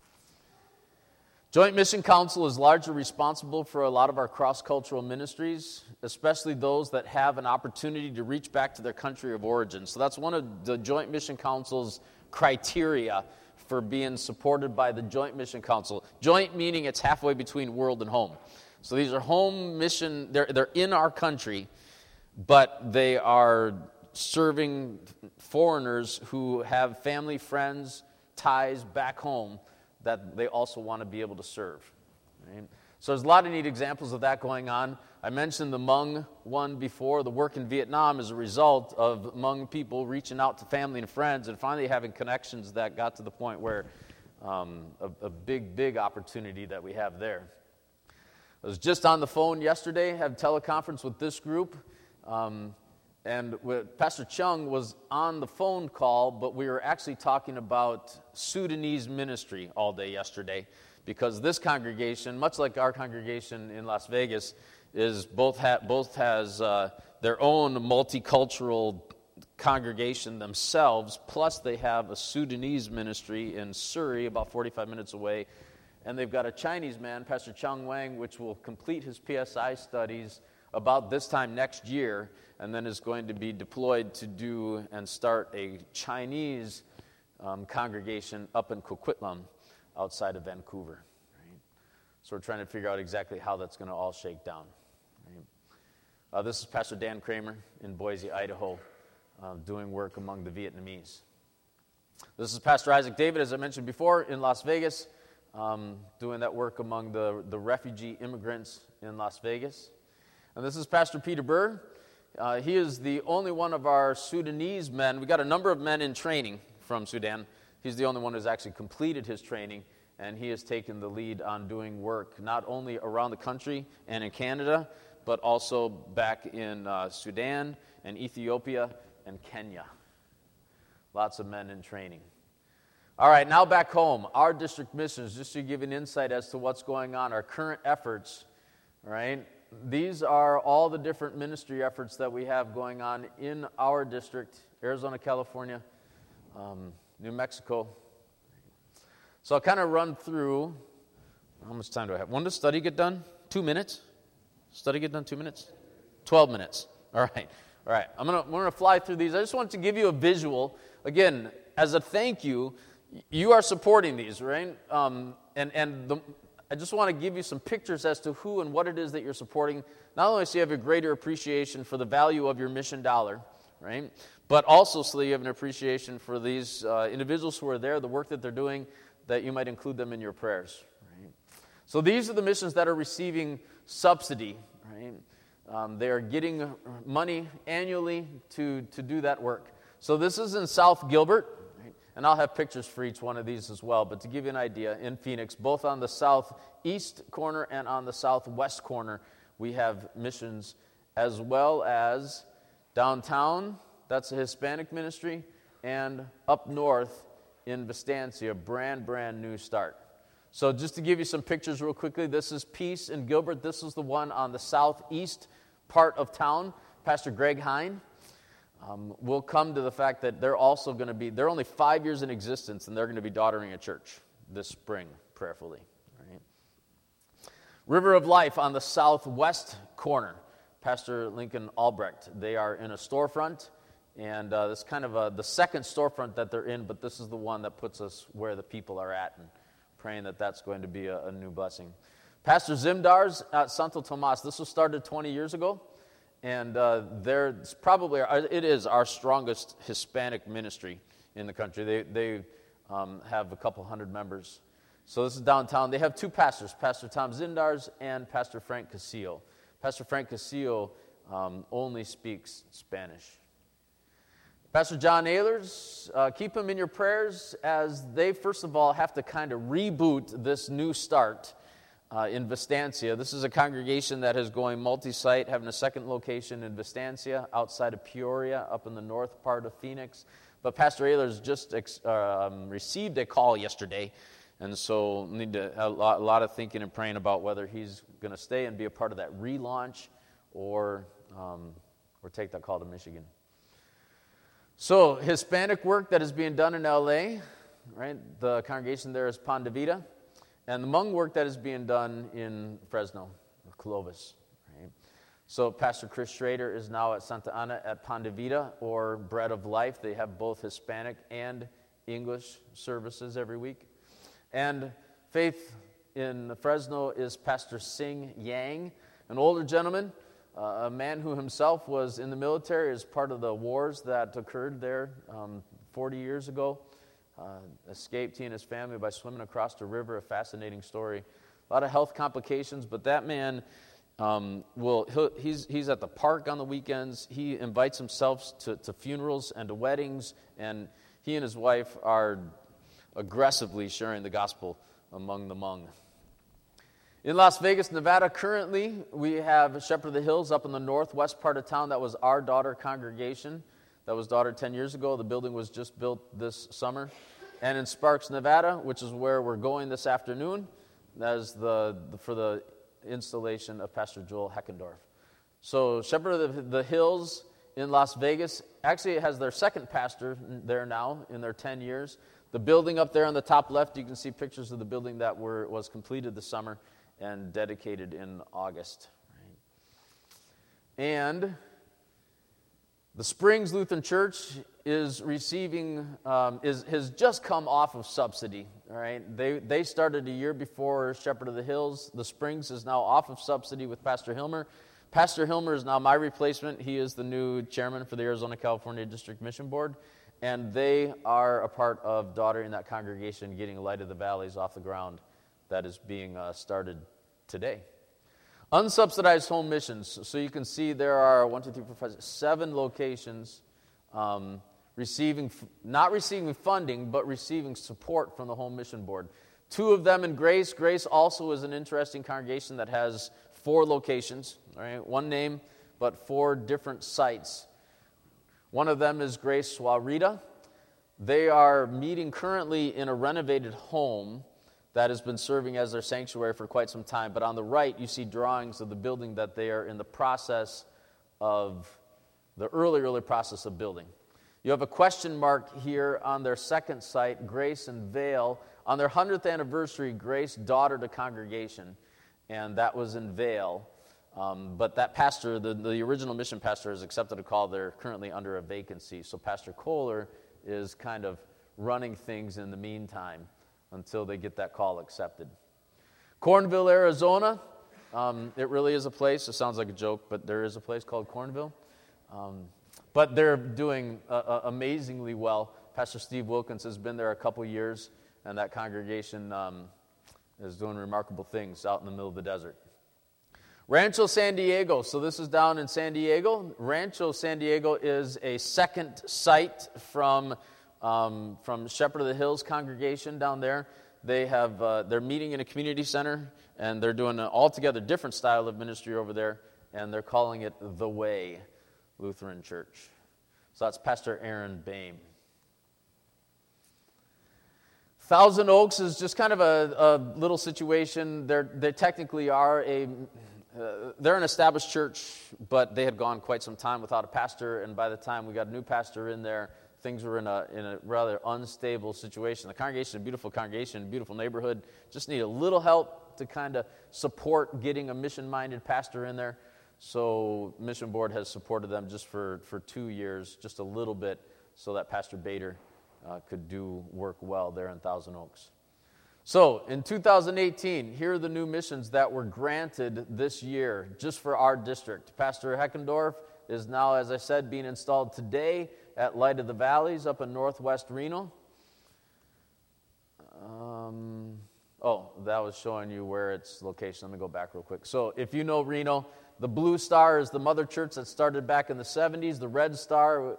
Speaker 10: Joint Mission Council is largely responsible for a lot of our cross-cultural ministries, especially those that have an opportunity to reach back to their country of origin. So that's one of the Joint Mission Council's criteria for being supported by the Joint Mission Council. Joint meaning it's halfway between world and home. So these are home mission, they're in our country, but they are serving foreigners who have family, friends, ties back home that they also want to be able to serve. Right? So there's a lot of neat examples of that going on. I mentioned the Hmong one before. The work in Vietnam is a result of Hmong people reaching out to family and friends and finally having connections that got to the point where a big opportunity that we have there. I was just on the phone yesterday, had a teleconference with this group. And Pastor Chung was on the phone call, but we were actually talking about Sudanese ministry all day yesterday, because this congregation, much like our congregation in Las Vegas, is both has their own multicultural congregation themselves, plus they have a Sudanese ministry in Surrey, about 45 minutes away, and they've got a Chinese man, Pastor Chung Wang, which will complete his PSI studies about this time next year, and then is going to be deployed to do and start a Chinese congregation up in Coquitlam outside of Vancouver. Right? So we're trying to figure out exactly how that's going to all shake down. Right? This is Pastor Dan Kramer in Boise, Idaho, doing work among the Vietnamese. This is Pastor Isaac David, as I mentioned before, in Las Vegas, doing that work among the refugee immigrants in Las Vegas. And this is Pastor Peter Burr. He is the only one of our Sudanese men. We got a number of men in training from Sudan He's the only one who's actually completed his training, and he has taken the lead on doing work not only around the country and in Canada, but also back in Sudan and Ethiopia and Kenya. Lots of men in training. All right, now back home, our district missions, just to give an insight as to what's going on, our current efforts, right? These are all the different ministry efforts that we have going on in our district, Arizona, California, New Mexico. So I'll kind of run through, how much time do I have? When does study get done? 2 minutes? Study get done 2 minutes? 12 minutes. All right. We're gonna fly through these. I just wanted to give you a visual. Again, as a thank you, you are supporting these, right? I just want to give you some pictures as to who and what it is that you're supporting. Not only so you have a greater appreciation for the value of your mission dollar, right? But also so you have an appreciation for these individuals who are there, the work that they're doing, that you might include them in your prayers, right? So these are the missions that are receiving subsidy, right? They are getting money annually to do that work. So this is in South Gilbert, right? And I'll have pictures for each one of these as well. But to give you an idea, in Phoenix, both on the southeast corner and on the southwest corner, we have missions, as well as downtown, that's a Hispanic ministry, and up north in Vistancia, brand new start. So just to give you some pictures real quickly, this is Peace in Gilbert. This is the one on the southeast part of town, Pastor Greg Hine. We'll come to the fact that they're only 5 years in existence, and they're going to be daughtering a church this spring, prayerfully. Right? River of Life on the southwest corner, Pastor Lincoln Albrecht. They are in a storefront, and this is kind of the second storefront that they're in, but this is the one that puts us where the people are at, and praying that that's going to be a new blessing. Pastor Zimdars at Santo Tomas. This was started 20 years ago. And it is our strongest Hispanic ministry in the country. They have a couple hundred members. So this is downtown. They have two pastors, Pastor Tom Zindars and Pastor Frank Casillo. Pastor Frank Casillo only speaks Spanish. Pastor John Ehlers, keep him in your prayers as they, first of all, have to kind of reboot this new start in Vistancia. This is a congregation that is going multi-site, having a second location in Vistancia, outside of Peoria, up in the north part of Phoenix. But Pastor Ehlers just received a call yesterday, and so need to have a lot of thinking and praying about whether he's going to stay and be a part of that relaunch or take that call to Michigan. So Hispanic work that is being done in L.A., right? The congregation there is Pan de Vida. And the Hmong work that is being done in Fresno, or Clovis. Right? So Pastor Chris Schrader is now at Santa Ana at Pan de Vida, or Bread of Life. They have both Hispanic and English services every week. And Faith in Fresno is Pastor Sing Yang, an older gentleman, a man who himself was in the military as part of the wars that occurred there 40 years ago. Escaped, he and his family, by swimming across the river. A fascinating story. A lot of health complications, but that man, he's at the park on the weekends. He invites himself to funerals and to weddings, and he and his wife are aggressively sharing the gospel among the Hmong. In Las Vegas, Nevada, currently we have Shepherd of the Hills up in the northwest part of town. That was our daughter congregation. That was daughter 10 years ago. The building was just built this summer. And in Sparks, Nevada, which is where we're going this afternoon, that is for the installation of Pastor Joel Heckendorf. So Shepherd of the Hills in Las Vegas, actually it has their second pastor there now in their 10 years. The building up there on the top left, you can see pictures of the building that was completed this summer and dedicated in August. Right? And the Springs Lutheran Church is has just come off of subsidy. All right, they started a year before Shepherd of the Hills. The Springs is now off of subsidy with Pastor Hilmer. Pastor Hilmer is now my replacement. He is the new chairman for the Arizona California District Mission Board, and they are a part of daughtering that congregation, getting Light of the Valleys off the ground. That is being started today. Unsubsidized home missions. So you can see there are 7 locations not receiving funding, but receiving support from the Home Mission Board. 2 of them in Grace. Grace also is an interesting congregation that has 4 locations, right? 1 name, but 4 different sites. One of them is Grace Swarita. They are meeting currently in a renovated home that has been serving as their sanctuary for quite some time. But on the right, you see drawings of the building that they are in the process of, the early process of building. You have a question mark here on their second site, Grace and Vale. On their 100th anniversary, Grace daughtered a congregation, and that was in Vale. But that pastor, the original mission pastor, has accepted a call. They're currently under a vacancy. So Pastor Kohler is kind of running things in the meantime until they get that call accepted. Cornville, Arizona. It really is a place. It sounds like a joke, but there is a place called Cornville. But they're doing amazingly well. Pastor Steve Wilkins has been there a couple years, and that congregation is doing remarkable things out in the middle of the desert. Rancho San Diego. So this is down in San Diego. Rancho San Diego is a second site from Shepherd of the Hills congregation down there. They're meeting in a community center, and they're doing an altogether different style of ministry over there, and they're calling it The Way Lutheran Church. So that's Pastor Aaron Boehm. Thousand Oaks is just kind of a little situation. They technically are they're an established church, but they had gone quite some time without a pastor, and by the time we got a new pastor in there, things were in a rather unstable situation. The congregation, a beautiful congregation, beautiful neighborhood, just need a little help to kind of support getting a mission-minded pastor in there. So Mission Board has supported them just for 2 years, just a little bit, so that Pastor Bader could do work well there in Thousand Oaks. So in 2018, here are the new missions that were granted this year just for our district. Pastor Heckendorf is now, as I said, being installed today at Light of the Valleys up in northwest Reno. That was showing you where its location. Let me go back real quick. So if you know Reno, the Blue Star is the mother church that started back in the 70s. The Red Star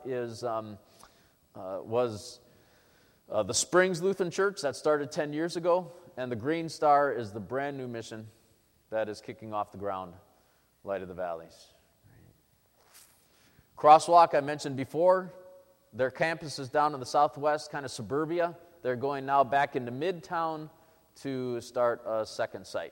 Speaker 10: was the Springs Lutheran Church that started 10 years ago. And the Green Star is the brand new mission that is kicking off the ground, Light of the Valleys. Crosswalk, I mentioned before. Their campus is down in the southwest, kind of suburbia. They're going now back into Midtown to start a second site.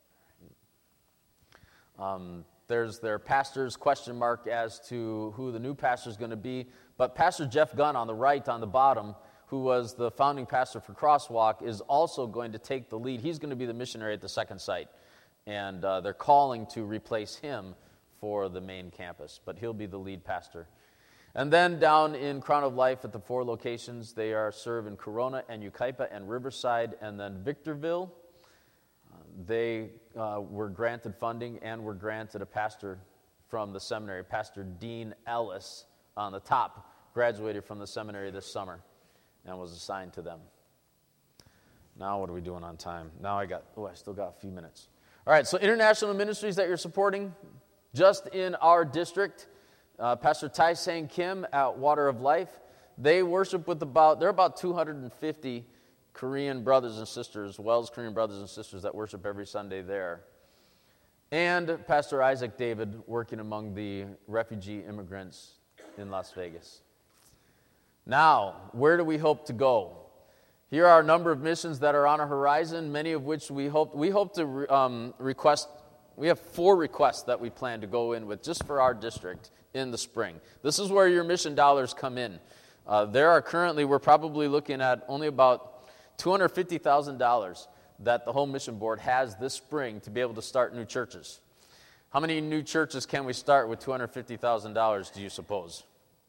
Speaker 10: There's their pastor's question mark as to who the new pastor is going to be. But Pastor Jeff Gunn on the right, on the bottom, who was the founding pastor for Crosswalk, is also going to take the lead. He's going to be the missionary at the second site. And they're calling to replace him for the main campus. But he'll be the lead pastor. And then down in Crown of Life at the 4 locations, they are served in Corona and Yucaipa and Riverside and then Victorville. They were granted funding and were granted a pastor from the seminary. Pastor Dean Ellis on the top graduated from the seminary this summer and was assigned to them. Now what are we doing on time? Now I still got a few minutes. All right, so international ministries that you're supporting just in our district. Pastor Tai Sang Kim at Water of Life. They worship with about 250 Korean brothers and sisters, Wells Korean brothers and sisters that worship every Sunday there. And Pastor Isaac David working among the refugee immigrants in Las Vegas. Now, where do we hope to go? Here are a number of missions that are on our horizon, many of which we hope to request. We have 4 requests that we plan to go in with just for our district in the spring. This is where your mission dollars come in. We're probably looking at only about $250,000 that the Home Mission Board has this spring to be able to start new churches. How many new churches can we start with $250,000, do you suppose?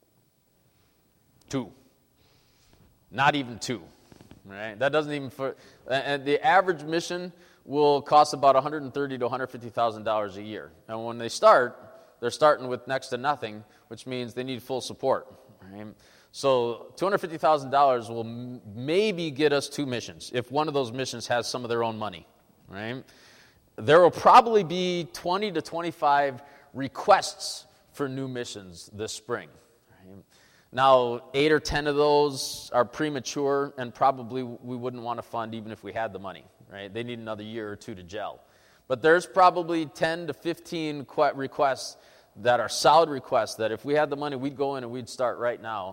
Speaker 10: 2. Not even 2. Right? That doesn't even... And the average mission will cost about $130,000 to $150,000 a year. And when they start, they're starting with next to nothing, which means they need full support. Right? So $250,000 will maybe get us 2 missions, if one of those missions has some of their own money. Right? There will probably be 20 to 25 requests for new missions this spring. Right? Now, 8 or 10 of those are premature, and probably we wouldn't want to fund even if we had the money, right? They need another year or two to gel. But there's probably 10 to 15 requests that are solid requests that if we had the money, we'd go in and we'd start right now.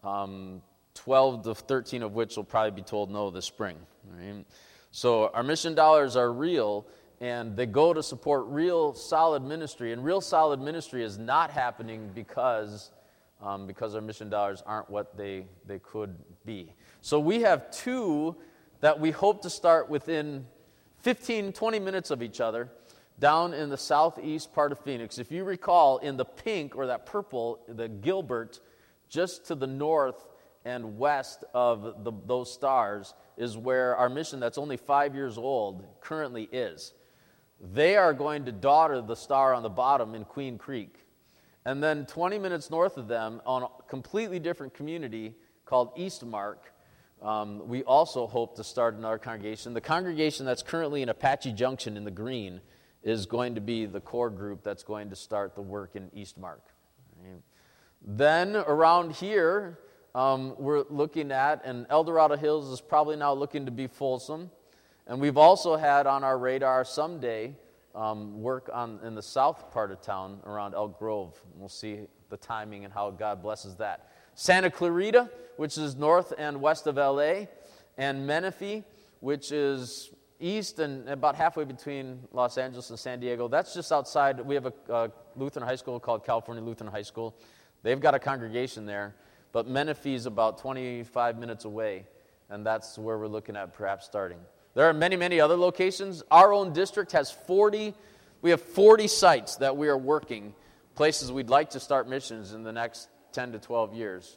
Speaker 10: 12 to 13 of which will probably be told no this spring, right? So our mission dollars are real, and they go to support real solid ministry. And real solid ministry is not happening because our mission dollars aren't what they could be. So we have 2 that we hope to start within 15, 20 minutes of each other down in the southeast part of Phoenix. If you recall, in the pink or that purple, the Gilbert, just to the north and west of those stars is where our mission that's only 5 years old currently is. They are going to daughter the star on the bottom in Queen Creek. And then 20 minutes north of them, on a completely different community called Eastmark, we also hope to start another congregation. The congregation that's currently in Apache Junction in the green is going to be the core group that's going to start the work in Eastmark. Right? Then around here, we're looking at, and El Dorado Hills is probably now looking to be Folsom. And we've also had on our radar someday work in the south part of town around Elk Grove. We'll see the timing and how God blesses that. Santa Clarita, which is north and west of L.A., and Menifee, which is east and about halfway between Los Angeles and San Diego. That's just outside. We have a Lutheran high school called California Lutheran High School. They've got a congregation there, but Menifee is about 25 minutes away, and that's where we're looking at perhaps starting. There are many, many other locations. Our own district has 40. We have 40 sites that we are working, places we'd like to start missions in the next 10 to 12 years,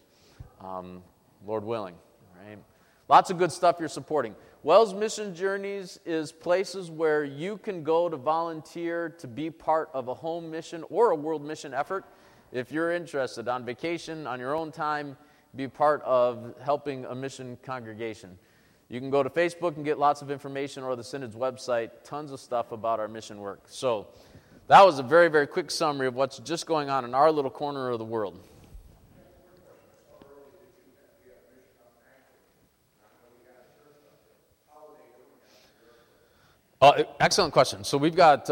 Speaker 10: Lord willing. Right? Lots of good stuff you're supporting. Wells Mission Journeys is places where you can go to volunteer to be part of a home mission or a world mission effort. If you're interested, on vacation, on your own time, be part of helping a mission congregation. You can go to Facebook and get lots of information, or the Synod's website, tons of stuff about our mission work. So that was a very, very quick summary of what's just going on in our little corner of the world. Excellent question. So we have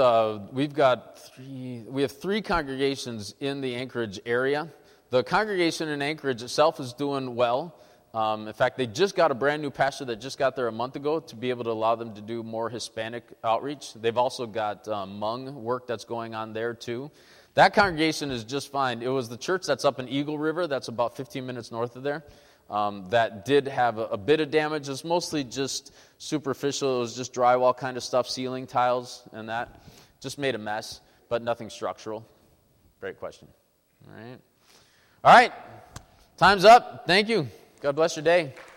Speaker 10: 3 congregations in the Anchorage area. The congregation in Anchorage itself is doing well. In fact, they just got a brand new pastor that just got there a month ago to be able to allow them to do more Hispanic outreach. They've also got Hmong work that's going on there too. That congregation is just fine. It was the church that's up in Eagle River, that's about 15 minutes north of there, that did have a bit of damage. It's mostly just superficial. It was just drywall kind of stuff, ceiling tiles and that. Just made a mess, but nothing structural. Great question. All right. Time's up. Thank you. God bless your day.